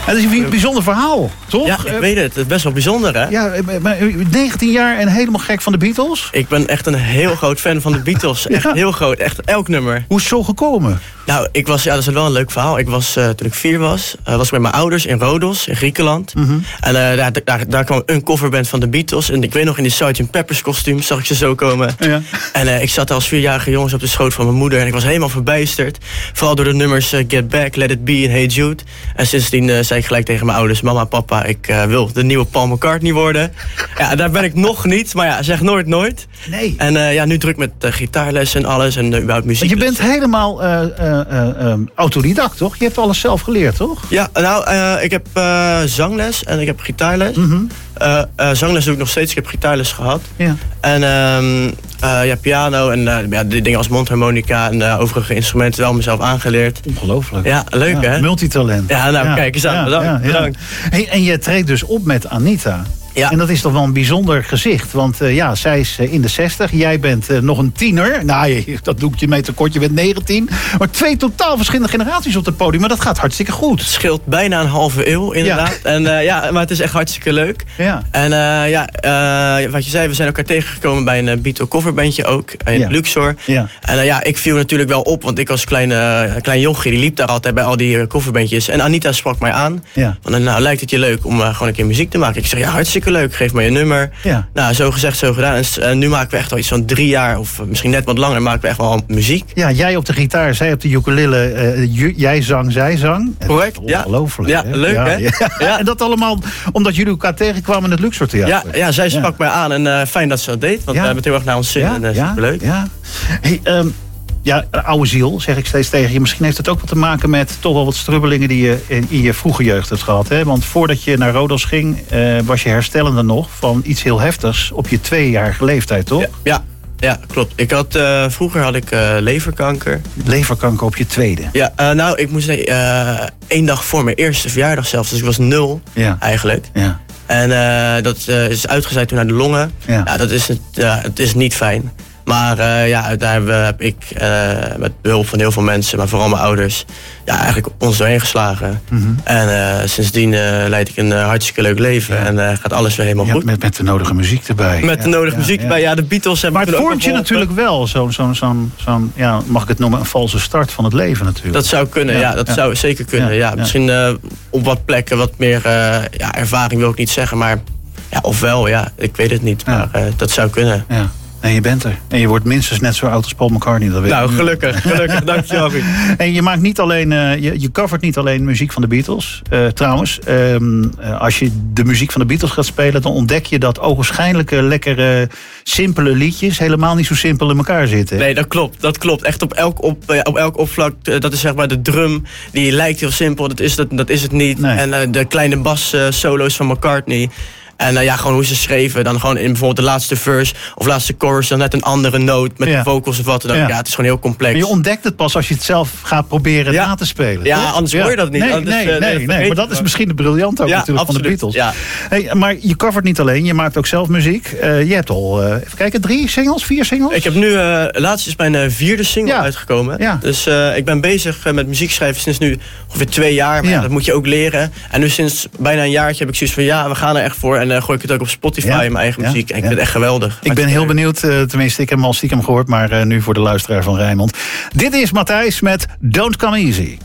Het is een bijzonder verhaal, toch? Ja, ik weet het. Het is best wel bijzonder, hè? Ja, maar negentien jaar en helemaal gek van de Beatles? Ik ben echt een heel groot fan van de Beatles. Echt ja. heel groot. Echt elk nummer. Hoe is het zo gekomen? Nou, ik was, ja, dat is wel een leuk verhaal. Ik was, uh, toen ik vier was, uh, was ik met mijn ouders in Rodos, in Griekenland. Mm-hmm. En uh, daar, daar, daar kwam een coverband van de Beatles. En ik weet nog, in die sergeant Peppers kostuum zag ik ze zo komen. Ja. En uh, ik zat als vierjarige jongens op de schoot van mijn moeder. En ik was helemaal verbijsterd. Vooral door de nummers uh, Get Back, Let It Be en Hey Jude. En sindsdien uh, zei ik gelijk tegen mijn ouders: mama, papa, ik uh, wil de nieuwe Paul McCartney worden. Ja, daar ben ik nog niet. Maar ja, zeg nooit nooit. Nee. En uh, ja, nu druk met uh, gitaarlessen en alles. En uh, überhaupt muziek. Je bent helemaal uh, uh, uh, um, autodidact, toch? Je hebt alles zelf geleerd, toch? Ja, nou, uh, ik heb uh, zangles en ik heb gitaarles. Mm-hmm. uh, uh, zangles doe ik nog steeds. Ik heb gitaarles gehad. Ja. En um, uh, ja, piano en uh, ja, die dingen als mondharmonica en uh, overige instrumenten wel mezelf aangeleerd. Ongelooflijk. Ja, leuk ja, hè? Multitalent. Ja, nou, ja. kijk eens aan. Ja, bedankt. Ja, ja. bedankt. Hey, en je treedt dus op met Anita. Ja. En dat is toch wel een bijzonder gezicht. Want uh, ja, zij is uh, in de zestig. Jij bent uh, nog een tiener. Nou, je, dat doe ik je mee tekort. Je bent negentien. Maar twee totaal verschillende generaties op het podium. Maar dat gaat hartstikke goed. Het scheelt bijna een halve eeuw, inderdaad. Ja. En, uh, ja, maar het is echt hartstikke leuk. Ja. En uh, ja, uh, wat je zei, we zijn elkaar tegengekomen bij een uh, Beatle coverbandje ook. In ja. Luxor. Ja. En uh, ja, ik viel natuurlijk wel op. Want ik als klein, uh, klein jochie, die liep daar altijd bij al die uh, coverbandjes. En Anita sprak mij aan. Ja. Van, nou, lijkt het je leuk om uh, gewoon een keer muziek te maken? Ik zeg, ja, hartstikke leuk, geef me je nummer. Ja. Nou, zo gezegd, zo gedaan. En uh, nu maken we echt al iets van drie jaar, of misschien net wat langer, maken we echt wel muziek. Ja, jij op de gitaar, zij op de ukulele. Uh, j- jij zang, zij zang. Correct, ja. Ongelooflijk. Ja, hè? leuk ja, hè? Ja. Ja. En dat allemaal omdat jullie elkaar tegenkwamen in het Luxor Theater. Ja, ja, zij sprak ja. mij aan en uh, fijn dat ze dat deed, want ja. we hebben het heel erg naar ons zin. Ja, en dat is ja, leuk. Ja. Hey, um, Ja, oude ziel, zeg ik steeds tegen je. Misschien heeft het ook wat te maken met toch wel wat strubbelingen die je in, in je vroege jeugd hebt gehad. Hè? Want voordat je naar Rodos ging, uh, was je herstellende nog van iets heel heftigs op je tweejarige leeftijd, toch? Ja, ja, ja klopt. Ik had, uh, vroeger had ik uh, leverkanker. Leverkanker op je tweede? Ja, uh, nou, ik moest zeggen, uh, één dag voor mijn eerste verjaardag zelfs. Dus ik was nul ja. eigenlijk. Ja. En uh, dat uh, is uitgezaaid toen naar de longen. Ja. Ja, dat is, het, uh, het is niet fijn. Maar uh, ja, daar heb ik uh, met behulp van heel veel mensen, maar vooral mijn ouders, ja, eigenlijk ons doorheen geslagen. Mm-hmm. En uh, sindsdien uh, leid ik een uh, hartstikke leuk leven ja. en uh, gaat alles weer helemaal ja, goed. Met, met de nodige muziek erbij. Met ja, de nodige ja, muziek ja. erbij. Ja, de Beatles hebben. Maar het vormt je natuurlijk wel, zo'n, zo'n, zo'n, zo'n, ja, mag ik het noemen, een valse start van het leven natuurlijk. Dat zou kunnen, ja, ja dat ja. zou zeker kunnen. Ja, ja. Ja. Misschien uh, op wat plekken wat meer uh, ja, ervaring wil ik niet zeggen, maar ja, ofwel, ja, ik weet het niet, ja. maar uh, dat zou kunnen. Ja. En je bent er. En je wordt minstens net zo oud als Paul McCartney. Dat weet nou, gelukkig. gelukkig. Dankjewel. En je maakt niet alleen, uh, je, je covert niet alleen muziek van de Beatles. Uh, trouwens, um, uh, als je de muziek van de Beatles gaat spelen, dan ontdek je dat ogenschijnlijke, lekkere, simpele liedjes helemaal niet zo simpel in elkaar zitten. Nee, dat klopt. Dat klopt. Echt op elk, op, uh, op elk opvlak. Uh, dat is zeg maar de drum. Die lijkt heel simpel. Dat is, dat, dat is het niet. Nee. En uh, de kleine bas uh, solo's van McCartney. En uh, ja, gewoon hoe ze schreven. Dan gewoon in bijvoorbeeld de laatste verse of laatste chorus dan net een andere noot met ja. de vocals of wat dan. Ja. ja, het is gewoon heel complex. Maar je ontdekt het pas als je het zelf gaat proberen ja. na te spelen. Ja, toch? anders ja. hoor je dat niet. Nee, anders, nee, uh, nee, nee, nee. Maar dat is misschien de briljant ook ja, natuurlijk absoluut. Van de Beatles. Ja. Hey, maar je covert niet alleen, je maakt ook zelf muziek. Uh, je hebt al, uh, even kijken, drie singles, vier singles? Ik heb nu, uh, laatst is mijn uh, vierde single ja. uitgekomen. Ja. Dus uh, ik ben bezig uh, met muziek schrijven sinds nu ongeveer twee jaar. Maar ja. dat moet je ook leren. En nu sinds bijna een jaartje heb ik zoiets van ja, we gaan er echt voor. En uh, gooi ik het ook op Spotify. Spotify ja, mijn eigen muziek. Ja, en ik ja. vind het echt geweldig. Ik ben heel benieuwd, uh, tenminste ik heb hem al stiekem gehoord, maar uh, nu voor de luisteraar van Rijnmond. Dit is Matthijs met Don't Come Easy.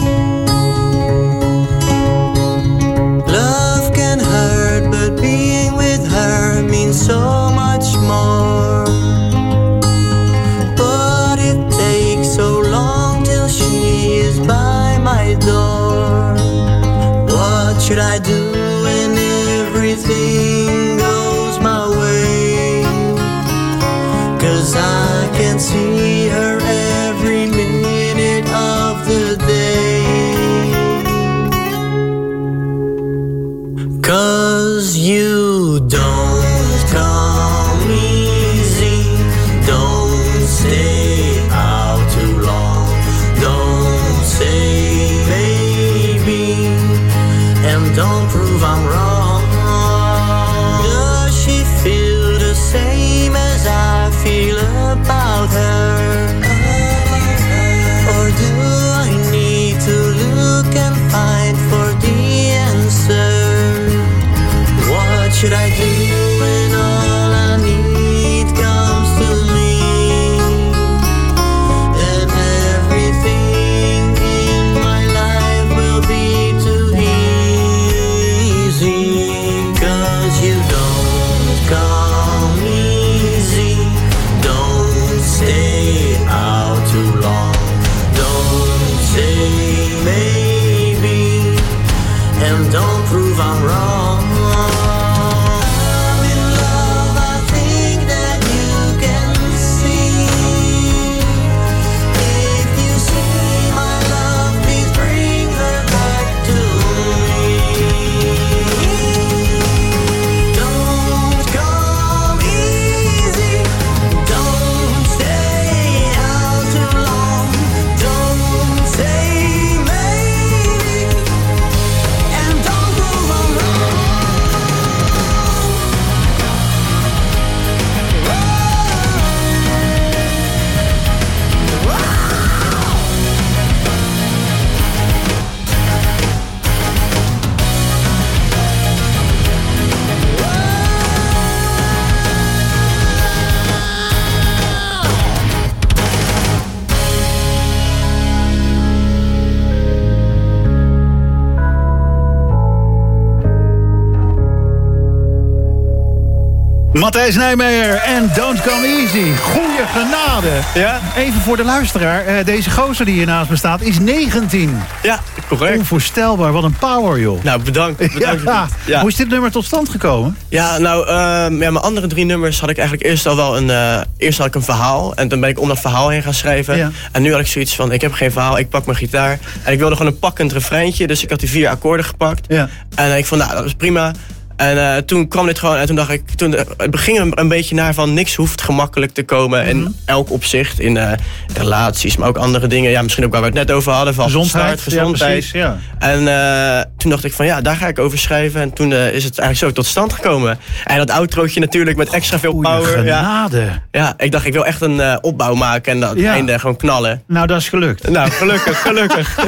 Love can hurt, but being with her means so much more. But it takes so long till she is by my door. What should I do when everything goes my way? 'Cause I can see her every minute of the day. 'Cause you don't come easy, don't stay out too long, don't say maybe, and don't prove I'm wrong. Does she feel the same as I feel about her? Matthijs Nijmeijer en Don't Come Easy. Goeie genade. Ja? Even voor de luisteraar. Uh, deze gozer die hier naast me staat is negentien. Ja, correct. Onvoorstelbaar. Wat een power, joh. Nou, bedankt. bedankt. Ja. Ja. Hoe is dit nummer tot stand gekomen? Ja, nou, uh, ja, mijn andere drie nummers had ik eigenlijk eerst al wel een... Uh, eerst had ik een verhaal. En toen ben ik om dat verhaal heen gaan schrijven. Ja. En nu had ik zoiets van, ik heb geen verhaal. Ik pak mijn gitaar. En ik wilde gewoon een pakkend refreintje. Dus ik had die vier akkoorden gepakt. Ja. En uh, ik vond, nou, dat is prima. En uh, toen kwam dit gewoon, en toen dacht ik, toen, uh, het ging een, een beetje naar van niks hoeft gemakkelijk te komen in mm-hmm. elk opzicht, in uh, relaties, maar ook andere dingen. Ja, misschien ook waar we het net over hadden, van gezondheid. Start, gezondheid. Ja, precies, ja. En uh, toen dacht ik van ja, daar ga ik over schrijven. En toen uh, is het eigenlijk zo tot stand gekomen. En dat outrootje natuurlijk met extra veel Goeie power. genade. Ja. ja, ik dacht ik wil echt een uh, opbouw maken en dat ja. einde gewoon knallen. Nou, dat is gelukt. Nou, gelukkig, gelukkig.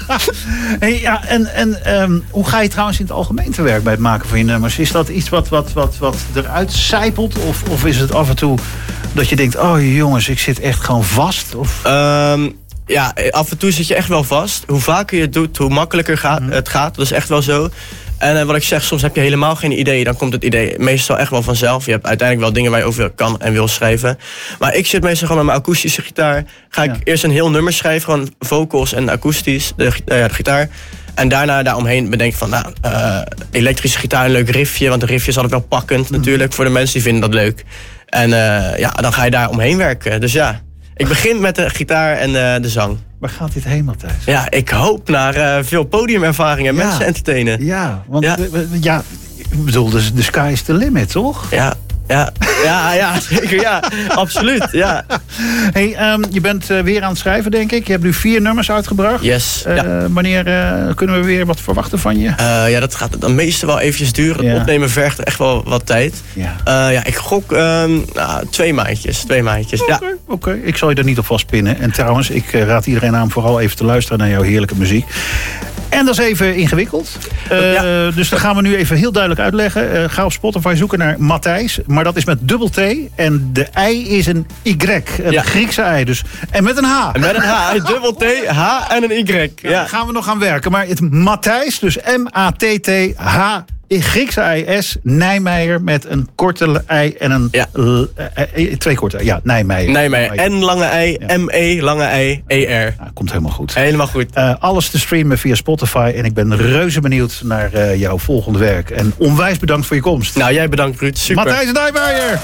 Hey, ja, en en um, hoe ga je trouwens in het algemeen te werk bij het maken van je nummers? Is dat iets wat, wat, wat, wat eruit sijpelt? Of, of is het af en toe dat je denkt, oh jongens, ik zit echt gewoon vast? Of... Um, ja, af en toe zit je echt wel vast. Hoe vaker je het doet, hoe makkelijker gaat, mm. het gaat. Dat is echt wel zo. En uh, wat ik zeg, soms heb je helemaal geen idee. Dan komt het idee meestal echt wel vanzelf. Je hebt uiteindelijk wel dingen waar je over kan en wil schrijven. Maar ik zit meestal gewoon met mijn akoestische gitaar. Ga ik ja. eerst een heel nummer schrijven. Gewoon vocals en akoestisch, de, uh, de gitaar. En daarna daaromheen bedenk ik van, nou, uh, elektrische gitaar, een leuk riffje. Want een riffje is altijd wel pakkend mm. natuurlijk voor de mensen die vinden dat leuk. En uh, ja, dan ga je daar omheen werken. Dus ja, ik begin met de gitaar en uh, de zang. Waar gaat dit heen, Matthijs? Ja, ik hoop naar uh, veel podiumervaring en ja. mensen entertainen. Ja, want ja, ja ik bedoel, de, de sky is the limit, toch? Ja. Ja, ja, ja, zeker, ja, absoluut, ja. Hey, um, je bent uh, weer aan het schrijven, denk ik. Je hebt nu vier nummers uitgebracht. Yes, uh, ja. Wanneer uh, kunnen we weer wat verwachten van je? Uh, ja, dat gaat het meeste wel eventjes duren. Het ja. opnemen vergt echt wel wat tijd. Ja, uh, ja ik gok um, nou, twee maandjes, twee maandjes, Oké, ja. okay, okay. Ik zal je er niet op vastpinnen. En trouwens, ik uh, raad iedereen aan vooral even te luisteren naar jouw heerlijke muziek. En dat is even ingewikkeld. Uh, ja. Dus dat gaan we nu even heel duidelijk uitleggen. Uh, ga op Spotify zoeken naar Matthijs. Maar dat is met dubbel T. En de I is een Y. Een ja. Griekse I dus. En met een H. En met een H. Dubbel T, H en een Y. Ja. Ja, daar gaan we nog aan werken. Maar het Matthijs, dus M A T T H Griekse I S, Nijmeijer met een korte I en een ja. l, uh, twee korte, ja, Nijmeijer. Nijmeijer, N lange I, ja. M E lange I, E R. Nou, komt helemaal goed. Helemaal goed. Uh, alles te streamen via Spotify en ik ben reuze benieuwd naar uh, jouw volgende werk. En onwijs bedankt voor je komst. Nou, jij bedankt, Ruud. Super. Matthijs Nijmeijer.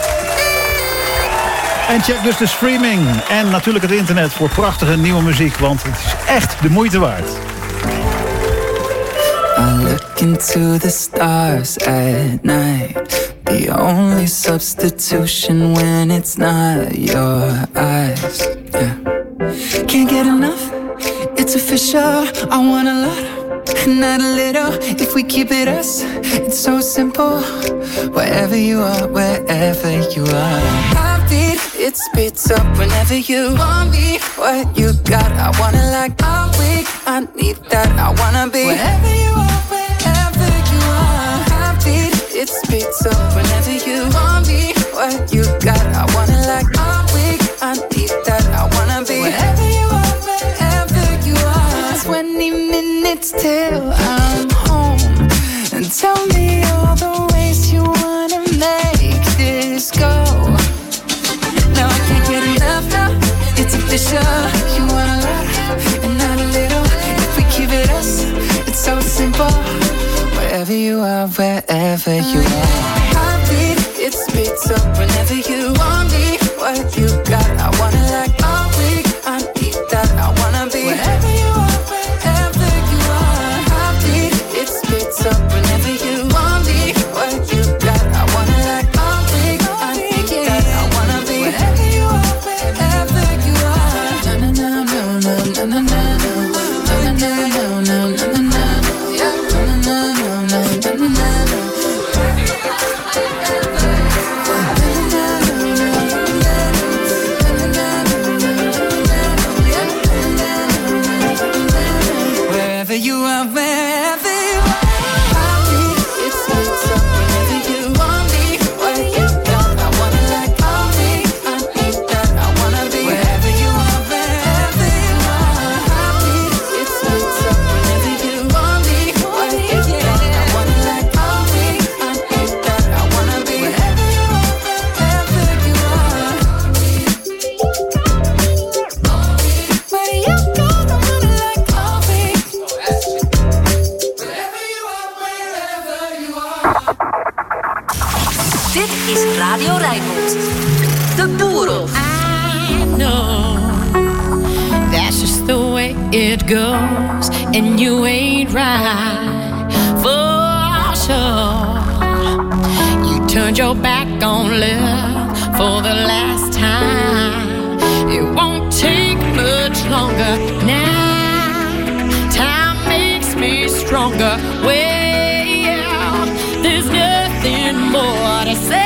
En check dus de streaming en natuurlijk het internet voor prachtige nieuwe muziek, want het is echt de moeite waard. I look into the stars at night. The only substitution when it's not your eyes. Yeah. Can't get enough, it's official. I want a lot, not a little. If we keep it us, it's so simple. Wherever you are, wherever you are. Heartbeat, it speeds up whenever you want me. What you got, I wanna like. I'm weak, I need that, I wanna be. Wherever you are, wherever you are. Heartbeat, it speeds up whenever you want me. What you got, I wanna like. I'm weak, I need that, I wanna be. Wherever you are, wherever you are. Twenty minutes till I'm home. And tell me all the ways you wanna make this go. Now I can't get enough now, it's official. You want a lot and not a little. If we keep it us, it's so simple. Wherever you are, wherever you are. Heartbeat, it speeds up whenever you want me. What you got, I wanna like. All week, I need that, I wanna be. Wherever you are, wherever you are. Heartbeat, it speeds up whenever you want me. What you got, I wanna like. All week, I need that, I wanna be. Wherever you are, wherever you are. Na na na na na na na na. Na na na na na na na. Yeah, na na na na na na na. it goes, and you ain't right for sure. You turned your back on love for the last time. It won't take much longer now. Time makes me stronger. Well, there's nothing more to say.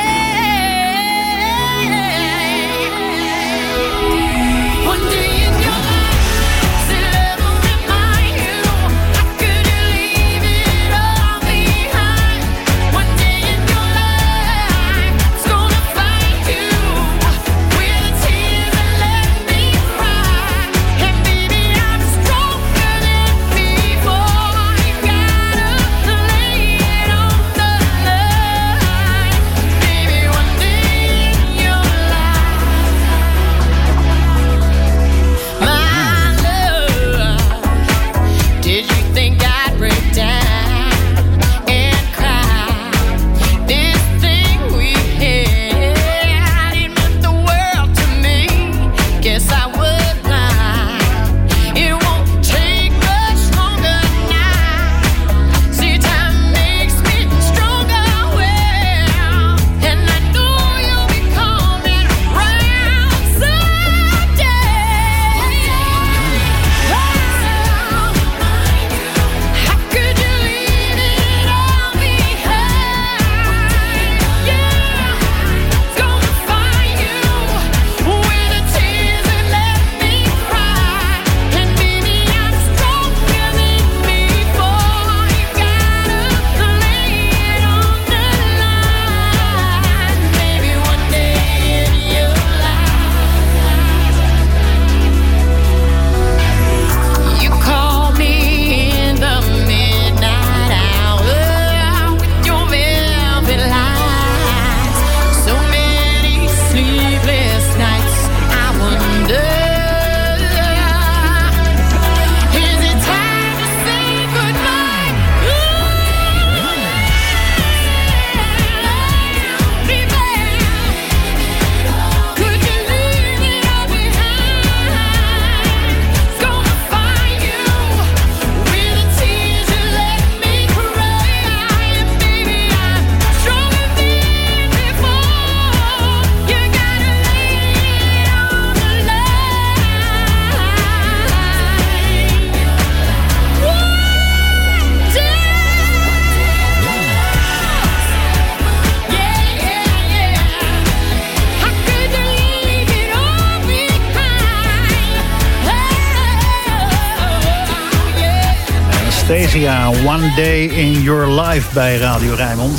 Anastasia, One Day in Your Life bij Radio Rijnmond.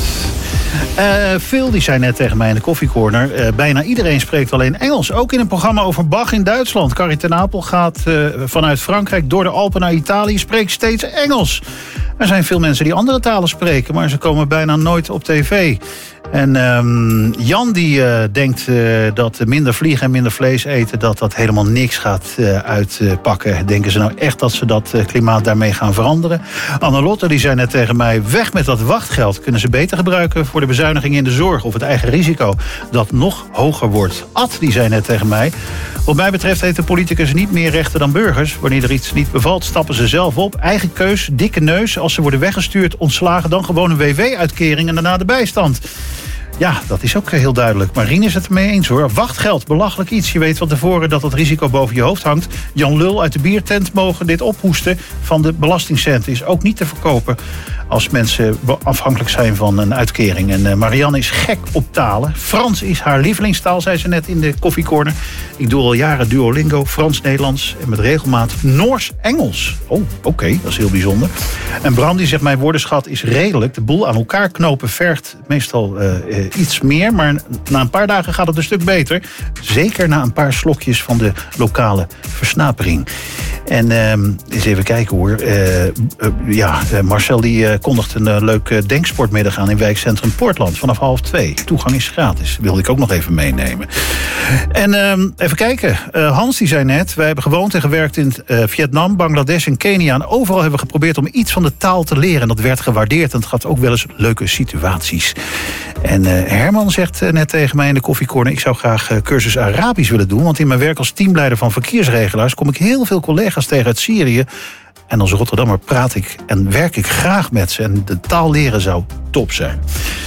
Uh, Phil die zei net tegen mij in de koffiecorner... Uh, bijna iedereen spreekt alleen Engels. Ook in een programma over Bach in Duitsland. Carrie ten Apel gaat uh, vanuit Frankrijk door de Alpen naar Italië... spreekt steeds Engels. Er zijn veel mensen die andere talen spreken... maar ze komen bijna nooit op tv. En um, Jan die uh, denkt uh, dat minder vliegen en minder vlees eten... dat dat helemaal niks gaat uh, uitpakken. Denken ze nou echt dat ze dat uh, klimaat daarmee gaan veranderen? Annelotte die zei net tegen mij... weg met dat wachtgeld. Kunnen ze beter gebruiken voor de bezuinigingen in de zorg... of het eigen risico dat nog hoger wordt. Ad die zei net tegen mij... wat mij betreft heeft de politicus niet meer rechten dan burgers. Wanneer er iets niet bevalt, stappen ze zelf op. Eigen keus, dikke neus. Als ze worden weggestuurd, ontslagen... dan gewoon een W W-uitkering en daarna de bijstand. Ja, dat is ook heel duidelijk. Maar Rien is het ermee eens hoor. Wachtgeld, belachelijk iets. Je weet van tevoren dat het risico boven je hoofd hangt. Jan Lul uit de biertent mogen dit ophoesten van de belastingcenten. Is ook niet te verkopen als mensen afhankelijk zijn van een uitkering. En uh, Marianne is gek op talen. Frans is haar lievelingstaal, zei ze net in de koffiecorner. Ik doe al jaren Duolingo, Frans-Nederlands en met regelmaat Noors-Engels. Oh, oké, okay, dat is heel bijzonder. En Bram die zegt, mijn woordenschat is redelijk. De boel aan elkaar knopen vergt meestal uh, uh, iets meer. Maar na een paar dagen gaat het een stuk beter. Zeker na een paar slokjes van de lokale versnapering. En uh, eens even kijken hoor. Uh, uh, ja, uh, Marcel die uh, kondigt een uh, leuk uh, denksportmiddag aan in wijkcentrum Poortland vanaf half twee. Toegang is gratis. Wilde ik ook nog even meenemen. En uh, even kijken. Uh, Hans die zei net, wij hebben gewoond en gewerkt in uh, Vietnam, Bangladesh en Kenia. En overal hebben we geprobeerd om iets van de taal te leren. En dat werd gewaardeerd. En het gaf ook wel eens leuke situaties. En uh, Herman zegt uh, net tegen mij in de koffiecorner... ik zou graag uh, cursus Arabisch willen doen... want in mijn werk als teamleider van verkeersregelaars... kom ik heel veel collega's tegen uit Syrië... en als Rotterdammer praat ik en werk ik graag met ze... en de taal leren zou top zijn.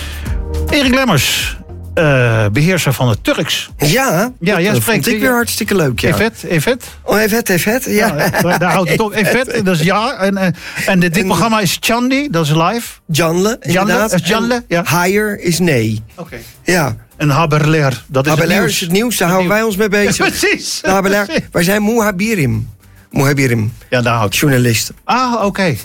Erik Lemmers... Uh, beheerser van het Turks. Ja, ja jij dat spreekt vond ik weer hartstikke leuk. Ja. Evet, evet. Oh, evet, evet, ja. ja daar, daar houdt het op. Evet, dat is ja. En, en, en dit, dit en, programma is Chandi, dat is live. Janle, inderdaad. Janle, Janle, ja. Higher is nee. Oké. Okay. Ja. En Haberler, dat is Haberler het nieuws. is het nieuws, daar houden wij ons mee bezig. Ja, precies. Haberler, wij zijn Muhabirim. Muhabirim. Ja, daar houdt journalist. Ah, oké. Okay.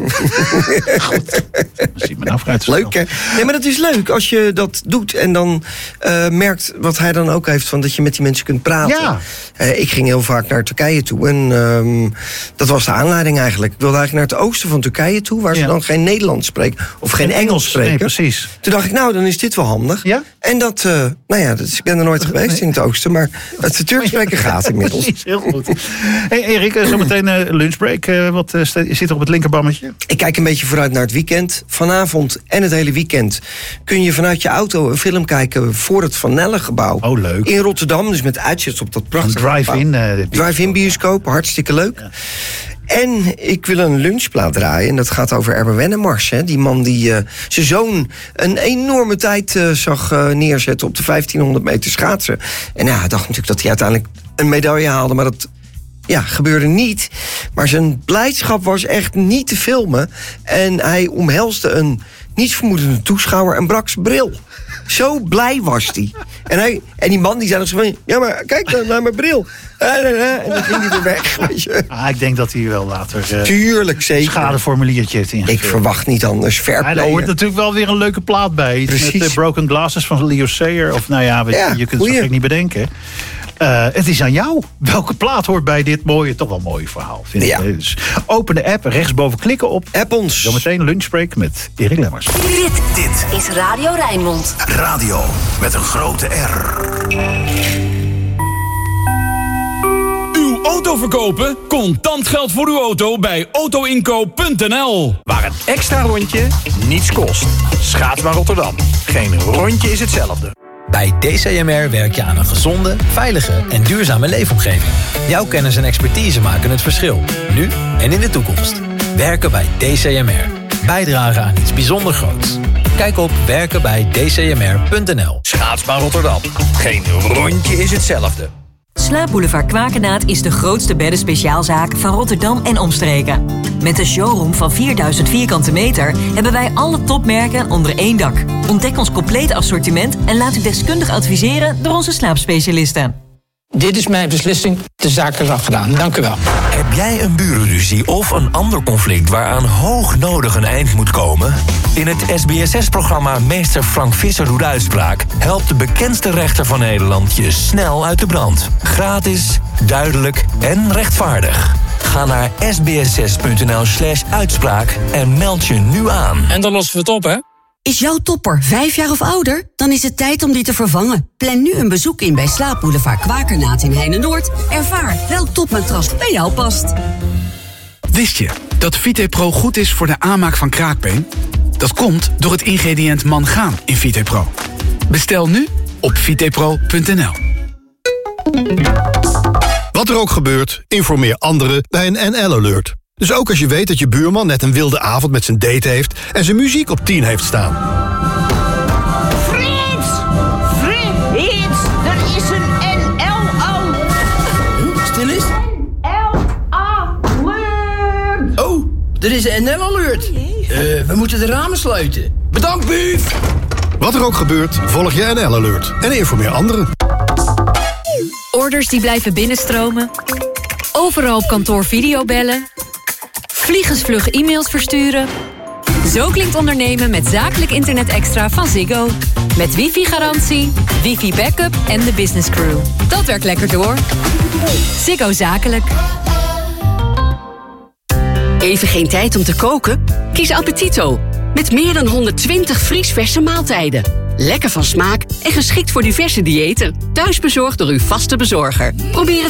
Goed. Misschien me nou vooruit te leuk, hè? Nee, maar dat is leuk als je dat doet en dan uh, merkt wat hij dan ook heeft... van dat je met die mensen kunt praten. Ja. Uh, ik ging heel vaak naar Turkije toe en um, dat was de aanleiding eigenlijk. Ik wilde eigenlijk naar het oosten van Turkije toe... waar ja. ze dan geen Nederlands spreken of geen, geen Engels spreken. Nee, precies. Toen dacht ik, nou, dan is dit wel handig. Ja? En dat, uh, nou ja, dat is, ik ben er nooit geweest nee. in het oosten... maar het de Turks spreken gaat inmiddels. Precies, heel goed. Hey Erik, zometeen uh, lunchbreak. Uh, wat uh, zit er op het linkerbammetje? Ik kijk een beetje vooruit naar het weekend. Vanavond en het hele weekend kun je vanuit je auto een film kijken... voor het Van Nelle-gebouw. Oh, leuk. In Rotterdam, dus met uitzicht op dat prachtige een drive-in, uh, drive-in bioscoop, hartstikke leuk. Ja. En ik wil een lunchplaat draaien. En dat gaat over Erben Wennemars. Hè? Die man die uh, zijn zoon een enorme tijd uh, zag uh, neerzetten... op de vijftienhonderd meter schaatsen. En ja, hij dacht natuurlijk dat hij uiteindelijk een medaille haalde... maar dat... Ja, gebeurde niet. Maar zijn blijdschap was echt niet te filmen. En hij omhelsde een nietsvermoedende toeschouwer en brak zijn bril. Zo blij was hij. En, hij, en die man die zei nog zo van... Ja, maar kijk dan naar mijn bril. En dan ging hij weer weg. Weet je. Ah, ik denk dat hij wel later... Uh, Tuurlijk, zeker. Schadeformuliertje heeft ingevuld. Ik verwacht niet anders. Fair ja, daar hoort natuurlijk wel weer een leuke plaat bij. Precies. Met uh, Broken Glasses van Leo Sayer. Of nou ja, weet, ja je kunt het zo gek niet bedenken. Uh, het is aan jou. Welke plaat hoort bij dit mooie, toch wel mooie verhaal, vind ja. ik. Dus open de app, rechtsboven klikken op. App ons. Zometeen lunchbreak met Erik Lemmers. Dit, dit is Radio Rijnmond. Radio met een grote R. Uw auto verkopen? Contant geld voor uw auto bij autoinkoop punt n l. Waar een extra rondje niets kost. Schaatsbaan Rotterdam. Geen rondje is hetzelfde. Bij D C M R werk je aan een gezonde, veilige en duurzame leefomgeving. Jouw kennis en expertise maken het verschil. Nu en in de toekomst. Werken bij D C M R. Bijdragen aan iets bijzonder groots. Kijk op werken bij d c m r punt n l. Schaatsbaan Rotterdam. Geen rondje is hetzelfde. Slaapboulevard Kwakenaat is de grootste beddenspeciaalzaak van Rotterdam en omstreken. Met een showroom van vierduizend vierkante meter hebben wij alle topmerken onder één dak. Ontdek ons complete assortiment en laat u deskundig adviseren door onze slaapspecialisten. Dit is mijn beslissing. De zaak is afgedaan. Dank u wel. Heb jij een burenruzie of een ander conflict waaraan hoog nodig een eind moet komen? In het S B S S-programma Meester Frank Visser doet uitspraak helpt de bekendste rechter van Nederland je snel uit de brand. Gratis, duidelijk en rechtvaardig. Ga naar s b s s punt n l slash uitspraak en meld je nu aan. En dan lossen we het op, hè? Is jouw topper vijf jaar of ouder? Dan is het tijd om die te vervangen. Plan nu een bezoek in bij Slaapboulevard Kwakernaat in Heine-Noord. Ervaar welk topmatras bij jou past. Wist je dat VitePro goed is voor de aanmaak van kraakbeen? Dat komt door het ingrediënt mangaan in VitePro. Bestel nu op vitepro punt n l. Wat er ook gebeurt, informeer anderen bij een N L-alert. Dus ook als je weet dat je buurman net een wilde avond met zijn date heeft... en zijn muziek op tien heeft staan. Frits! Frits! Er is een N L-alert! Huh? Stil eens. L-alert! Oh, er is een N L-alert. Uh, we moeten de ramen sluiten. Bedankt, buuf! Wat er ook gebeurt, volg je N L-alert. En informeer anderen. Orders die blijven binnenstromen. Overal op kantoor videobellen. Vliegensvlug e-mails versturen. Zo klinkt ondernemen met zakelijk internet extra van Ziggo. Met wifi-garantie, wifi-backup en de business crew. Dat werkt lekker door. Ziggo Zakelijk. Even geen tijd om te koken? Kies Appetito. Met meer dan honderdtwintig vriesverse maaltijden. Lekker van smaak en geschikt voor diverse diëten. Thuisbezorgd door uw vaste bezorger. Probeer het